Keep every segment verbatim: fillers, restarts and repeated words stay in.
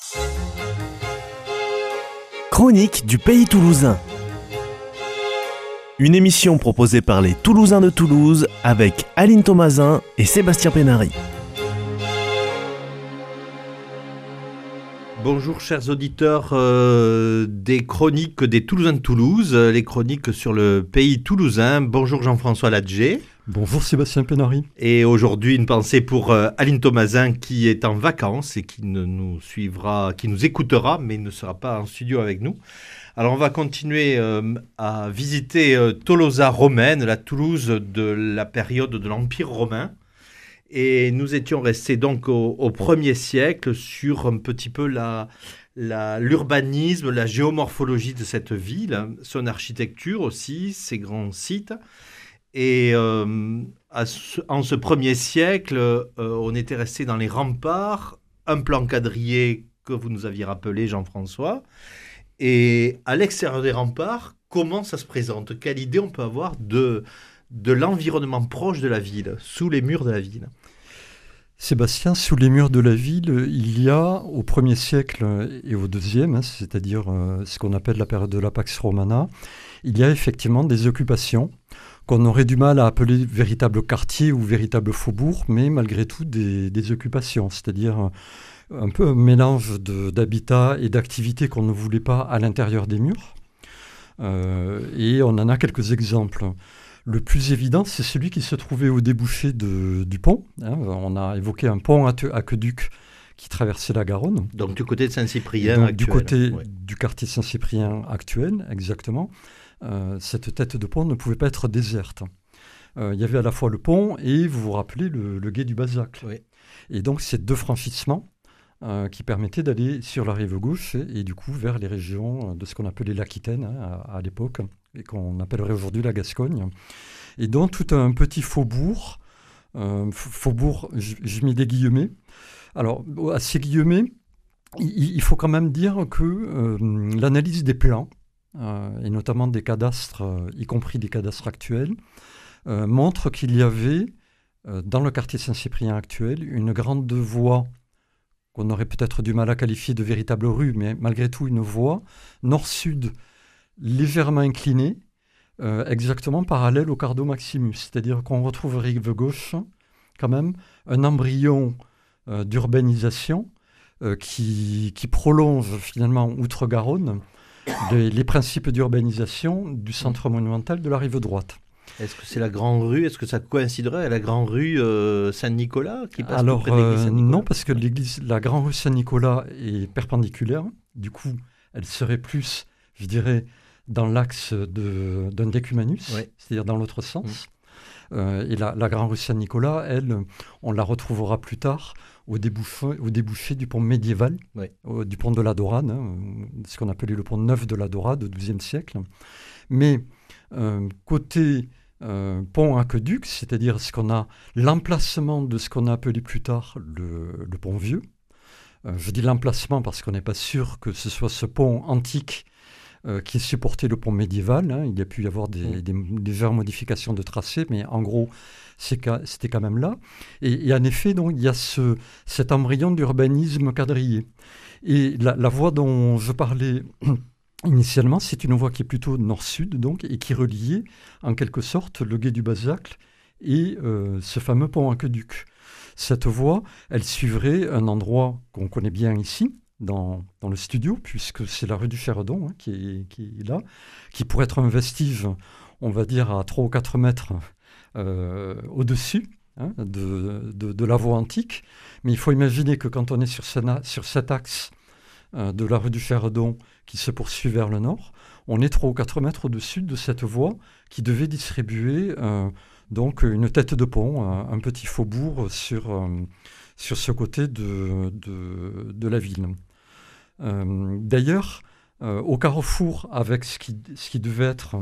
Chronique du Pays Toulousain. Une émission proposée par les Toulousains de Toulouse avec Aline Thomasin et Sébastien Pénary. Bonjour chers auditeurs euh, des chroniques des Toulousains de Toulouse, les chroniques sur le Pays Toulousain. Bonjour Jean-François Ladger. Bonjour Sébastien Pénary. Et aujourd'hui une pensée pour euh, Aline Thomasin qui est en vacances et qui ne nous suivra, qui nous écoutera mais ne sera pas en studio avec nous. Alors on va continuer euh, à visiter euh, Tolosa romaine, la Toulouse de la période de l'Empire romain. Et nous étions restés donc au, au premier siècle sur un petit peu la, la, l'urbanisme, la géomorphologie de cette ville, son architecture aussi, ses grands sites. Et euh, à ce, en ce premier siècle, euh, on était resté dans les remparts, un plan quadrillé que vous nous aviez rappelé, Jean-François. Et à l'extérieur des remparts, comment ça se présente ? Quelle idée on peut avoir de, de l'environnement proche de la ville, sous les murs de la ville ? Sébastien, sous les murs de la ville, il y a au premier siècle et au deuxième, hein, c'est-à-dire euh, ce qu'on appelle la période de la Pax Romana, il y a effectivement des occupations qu'on aurait du mal à appeler véritables quartiers ou véritables faubourgs, mais malgré tout des, des occupations, c'est-à-dire un peu un mélange de, d'habitat et d'activités qu'on ne voulait pas à l'intérieur des murs. Euh, et on en a quelques exemples. Le plus évident, c'est celui qui se trouvait au débouché de, du pont. Hein, on a évoqué un pont aqueduc qui traversait la Garonne. Donc du côté de Saint-Cyprien donc, actuel. Du côté ouais. du quartier Saint-Cyprien actuel, exactement. Euh, cette tête de pont ne pouvait pas être déserte. Euh, il y avait à la fois le pont et, vous vous rappelez, le, le gué du Bazacle. Oui. Et donc ces deux franchissements euh, qui permettaient d'aller sur la rive gauche et, et du coup vers les régions de ce qu'on appelait l'Aquitaine hein, à, à l'époque, et qu'on appellerait aujourd'hui la Gascogne. Et donc tout un petit faubourg, euh, faubourg, je, je mets des guillemets. Alors, à ces guillemets, il, il faut quand même dire que euh, l'analyse des plans, euh, et notamment des cadastres, euh, y compris des cadastres actuels, euh, montre qu'il y avait, euh, dans le quartier Saint-Cyprien actuel, une grande voie qu'on aurait peut-être du mal à qualifier de véritable rue, mais malgré tout une voie nord-sud, légèrement incliné, euh, exactement parallèle au Cardo Maximus. C'est-à-dire qu'on retrouve rive gauche, quand même, un embryon euh, d'urbanisation euh, qui, qui prolonge finalement outre-Garonne les, les principes d'urbanisation du centre monumental de la rive droite. Est-ce que c'est la Grande Rue ? Est-ce que ça coïnciderait à la Grande Rue euh, Saint-Nicolas qui passe Alors, près de l'église Saint-Nicolas ? Non, parce que l'église, la Grande Rue Saint-Nicolas est perpendiculaire. Du coup, elle serait plus, je dirais, dans l'axe de, d'un décumanus, oui. C'est-à-dire dans l'autre sens. Mmh. Euh, et la, la Grande Rue Saint-Nicolas, elle, on la retrouvera plus tard au débouché, au débouché du pont médiéval, oui. au, du pont de la Dorade, hein, ce qu'on appelait le pont neuf de la Dorade au douzième siècle. Mais euh, côté euh, pont aqueduc, c'est-à-dire ce qu'on a, l'emplacement de ce qu'on a appelé plus tard le, le pont vieux. Euh, je dis l'emplacement parce qu'on n'est pas sûr que ce soit ce pont antique Euh, qui supportait le pont médiéval. Hein. Il y a pu y avoir des, des, des légères modifications de tracé, mais en gros, c'est c'était quand même là. Et, et en effet, donc, il y a ce, cet embryon d'urbanisme quadrillé. Et la, la voie dont je parlais initialement, c'est une voie qui est plutôt nord-sud, donc, et qui reliait, en quelque sorte, le gué du Bazacle et euh, ce fameux pont aqueduc. Cette voie, elle suivrait un endroit qu'on connaît bien ici, Dans, dans le studio, puisque c'est la rue du Cherdon hein, qui, est, qui est là, qui pourrait être un vestige, on va dire, à trois ou quatre mètres euh, au-dessus hein, de, de, de la voie antique. Mais il faut imaginer que quand on est sur, ce, sur cet axe euh, de la rue du Cherdon qui se poursuit vers le nord, on est trois ou quatre mètres au-dessus de cette voie qui devait distribuer euh, donc une tête de pont, un, un petit faubourg sur, euh, sur ce côté de, de, de la ville. Euh, d'ailleurs, euh, au carrefour avec ce qui, ce qui devait être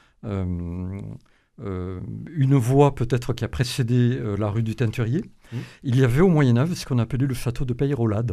euh, euh, une voie peut-être qui a précédé euh, la rue du Teinturier, mmh. il y avait au Moyen-Âge ce qu'on appelait le château de Peyrolade.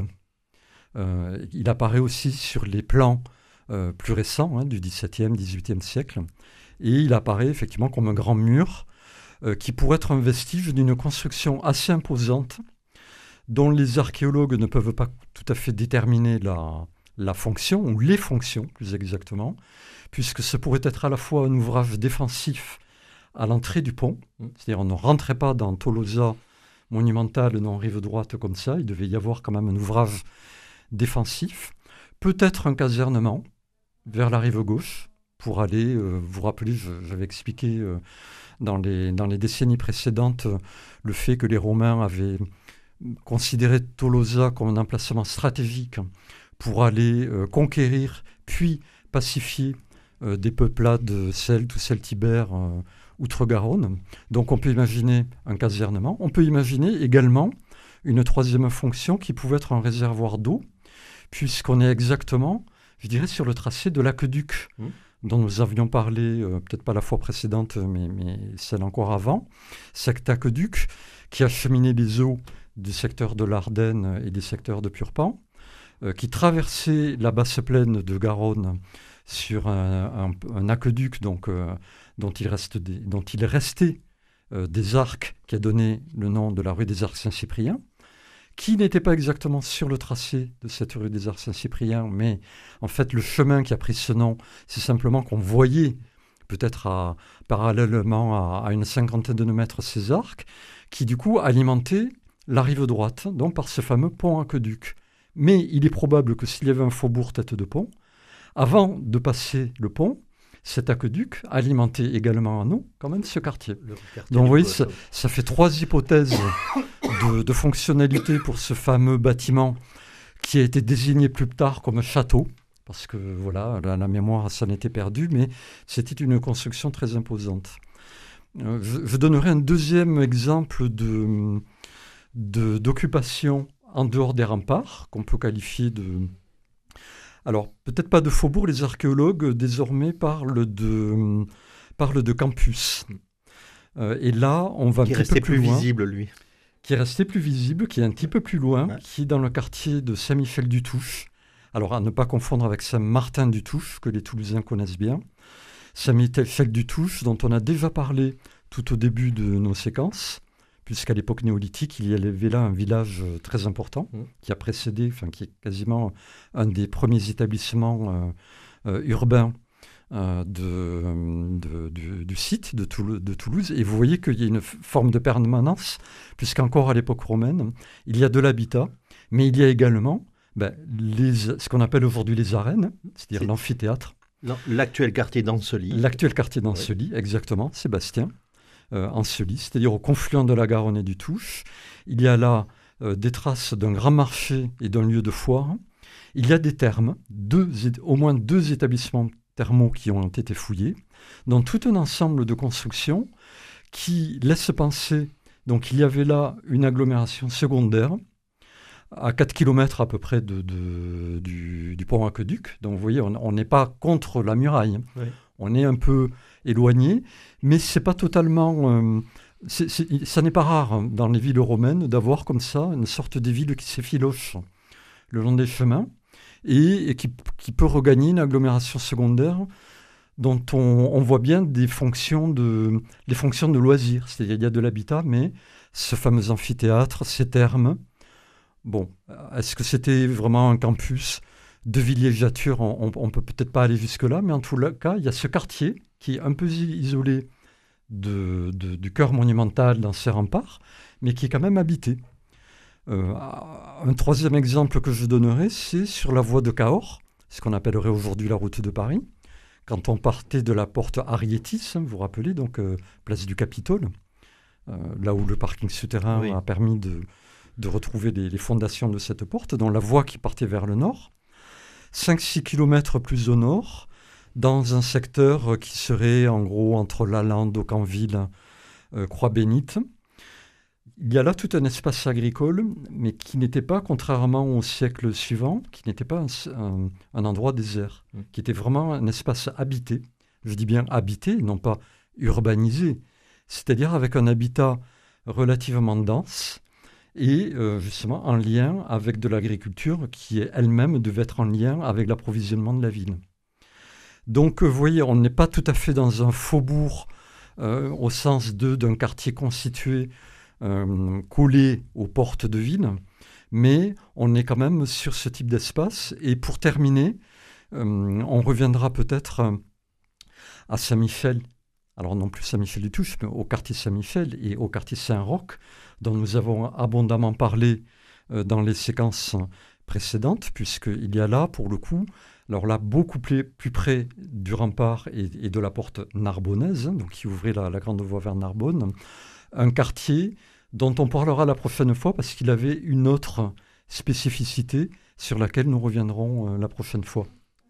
Euh, il apparaît aussi sur les plans euh, plus récents hein, du dix-septième, dix-huitième siècle, et il apparaît effectivement comme un grand mur euh, qui pourrait être un vestige d'une construction assez imposante dont les archéologues ne peuvent pas tout à fait déterminer la, la fonction, ou les fonctions plus exactement, puisque ce pourrait être à la fois un ouvrage défensif à l'entrée du pont, c'est-à-dire on ne rentrait pas dans Tolosa monumentale non rive droite comme ça, il devait y avoir quand même un ouvrage défensif, peut-être un casernement vers la rive gauche, pour aller, euh, vous vous rappelez, je, j'avais expliqué euh, dans, les, dans les décennies précédentes euh, le fait que les Romains avaient considéré Tolosa comme un emplacement stratégique pour aller euh, conquérir, puis pacifier euh, des peuplades celtes ou celtibères euh, outre-Garonne. Donc on peut imaginer un casernement. On peut imaginer également une troisième fonction qui pouvait être un réservoir d'eau, puisqu'on est exactement, je dirais, sur le tracé de l'aqueduc, mmh. dont nous avions parlé, euh, peut-être pas la fois précédente, mais, mais celle encore avant. Cet aqueduc qui acheminait les eaux du secteur de l'Ardenne et des secteurs de Purpan, euh, qui traversait la basse plaine de Garonne sur un, un, un aqueduc donc, euh, dont, il reste des, dont il est resté euh, des arcs, qui a donné le nom de la rue des Arcs Saint-Cyprien, qui n'était pas exactement sur le tracé de cette rue des Arcs Saint-Cyprien, mais en fait le chemin qui a pris ce nom, c'est simplement qu'on voyait peut-être à, parallèlement à, à une cinquantaine de mètres ces arcs, qui du coup alimentaient la rive droite, donc par ce fameux pont aqueduc. Mais il est probable que s'il y avait un faubourg tête de pont, avant de passer le pont, cet aqueduc alimentait également en eau quand même ce quartier. quartier Donc vous voyez, ça, ça fait trois hypothèses de, de fonctionnalité pour ce fameux bâtiment qui a été désigné plus tard comme château, parce que voilà, la, la mémoire s'en était perdue, mais c'était une construction très imposante. Euh, je, je donnerai un deuxième exemple de, de, d'occupation en dehors des remparts, qu'on peut qualifier de... Alors, peut-être pas de faubourg, les archéologues désormais parlent de, parlent de campus. Euh, et là, on va qui un petit peu plus, plus loin. visible, lui. Qui est resté plus visible, qui est un petit peu plus loin, ouais. qui est dans le quartier de Saint-Michel-du-Touche. Alors, à ne pas confondre avec Saint-Martin-du-Touche, que les Toulousains connaissent bien. Saint-Michel-du-Touche, dont on a déjà parlé tout au début de nos séquences, puisqu'à l'époque néolithique, il y avait là un village très important, mmh. qui a précédé, enfin qui est quasiment un des premiers établissements euh, euh, urbains euh, de, de, du, du site de, Toul- de Toulouse. Et vous voyez qu'il y a une forme de permanence, puisqu'encore à l'époque romaine, il y a de l'habitat, mais il y a également ben, les, ce qu'on appelle aujourd'hui les arènes, c'est-à-dire C'est... l'amphithéâtre. Non, l'actuel quartier d'Ancely. L'actuel quartier d'Ancely, oui. Exactement, Sébastien. Euh, Ancely, c'est-à-dire au confluent de la Garonne et du Touche. Il y a là euh, des traces d'un grand marché et d'un lieu de foire. Il y a des thermes, deux, au moins deux établissements thermaux qui ont été fouillés, dans tout un ensemble de constructions qui laissent penser, donc il y avait là une agglomération secondaire, à quatre kilomètres à peu près de, de, du, du pont aqueduc. Donc vous voyez, on n'est pas contre la muraille. Oui. On est un peu éloigné, mais c'est pas totalement... Euh, c'est, c'est, ça n'est pas rare hein, dans les villes romaines d'avoir comme ça une sorte de ville qui s'effiloche le long des chemins et, et qui, qui peut regagner une agglomération secondaire dont on, on voit bien des fonctions de, les fonctions de loisirs. C'est-à-dire il y a de l'habitat, mais ce fameux amphithéâtre, ces thermes... Bon, est-ce que c'était vraiment un campus de villégiature? On ne peut peut-être pas aller jusque-là, mais en tout cas, il y a ce quartier qui est un peu isolé de, de, du cœur monumental dans ses remparts, mais qui est quand même habité. Euh, un troisième exemple que je donnerai, c'est sur la voie de Cahors, ce qu'on appellerait aujourd'hui la route de Paris. Quand on partait de la porte Arietis, vous vous rappelez, donc euh, place du Capitole, euh, là où le parking souterrain oui. a permis de... de retrouver les, les fondations de cette porte, dans la voie qui partait vers le nord, cinq à six kilomètres plus au nord, dans un secteur qui serait en gros entre Lalande, Aucanville, euh, Croix-Bénite. Il y a là tout un espace agricole, mais qui n'était pas, contrairement au siècle suivant, qui n'était pas un, un, un endroit désert, mmh. qui était vraiment un espace habité. Je dis bien habité, non pas urbanisé, c'est-à-dire avec un habitat relativement dense, et euh, justement en lien avec de l'agriculture qui elle-même devait être en lien avec l'approvisionnement de la ville. Donc vous voyez, on n'est pas tout à fait dans un faubourg euh, au sens de, d'un quartier constitué, euh, collé aux portes de ville, mais on est quand même sur ce type d'espace. Et pour terminer, euh, on reviendra peut-être à Saint-Michel, alors non plus Saint-Michel du Touche, mais au quartier Saint-Michel et au quartier Saint-Roch, dont nous avons abondamment parlé euh, dans les séquences précédentes, puisqu'il y a là, pour le coup, alors là, beaucoup plus, plus près du rempart et, et de la porte narbonnaise, donc qui ouvrait la, la grande voie vers Narbonne, un quartier dont on parlera la prochaine fois parce qu'il avait une autre spécificité sur laquelle nous reviendrons euh, la prochaine fois.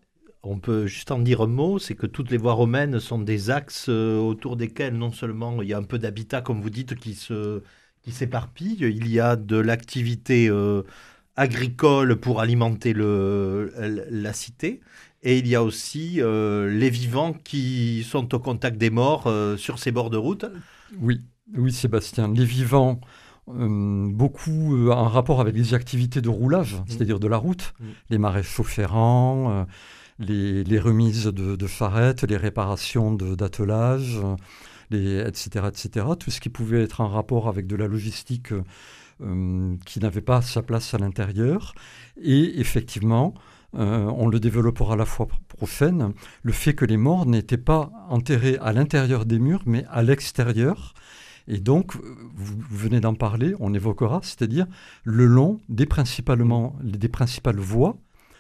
On peut juste en dire un mot, c'est que toutes les voies romaines sont des axes euh, autour desquels non seulement il y a un peu d'habitat, comme vous dites, qui, se, qui s'éparpille, il y a de l'activité euh, agricole pour alimenter le, la cité, et il y a aussi euh, les vivants qui sont au contact des morts euh, sur ces bords de route. Oui, oui Sébastien, les vivants... Euh, beaucoup euh, en rapport avec les activités de roulage, mmh. c'est-à-dire de la route, mmh. les maréchaux ferrants, euh, les, les remises de, de charrettes, les réparations de, d'attelage, les, et cetera, et cetera. Tout ce qui pouvait être en rapport avec de la logistique euh, qui n'avait pas sa place à l'intérieur. Et effectivement, euh, on le développera la fois prochaine, le fait que les morts n'étaient pas enterrés à l'intérieur des murs, mais à l'extérieur. Et donc, vous venez d'en parler, on évoquera, c'est-à-dire le long des, principalement, des principales voies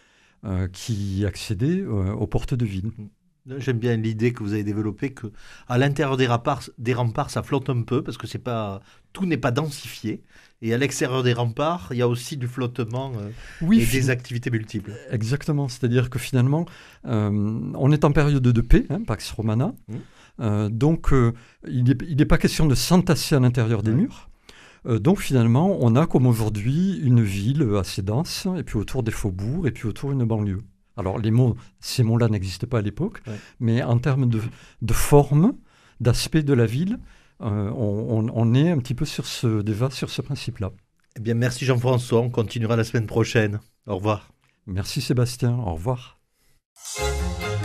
euh, qui accédaient euh, aux portes de ville. J'aime bien l'idée que vous avez développée qu'à l'intérieur des remparts, des remparts, ça flotte un peu parce que c'est pas, tout n'est pas densifié. Et à l'extérieur des remparts, il y a aussi du flottement euh, oui, et fin... des activités multiples. Exactement, c'est-à-dire que finalement, euh, on est en période de paix, hein, Pax Romana. Mmh. Euh, donc, euh, il n'est pas question de s'entasser à l'intérieur des ouais. murs. Euh, donc, finalement, on a comme aujourd'hui une ville assez dense, et puis autour des faubourgs, et puis autour une banlieue. Alors, les mots, ces mots-là n'existaient pas à l'époque, ouais. mais en termes de, de forme, d'aspect de la ville, euh, on, on est un petit peu sur ce, déjà sur ce principe-là. Eh bien, merci Jean-François. On continuera la semaine prochaine. Au revoir. Merci Sébastien. Au revoir.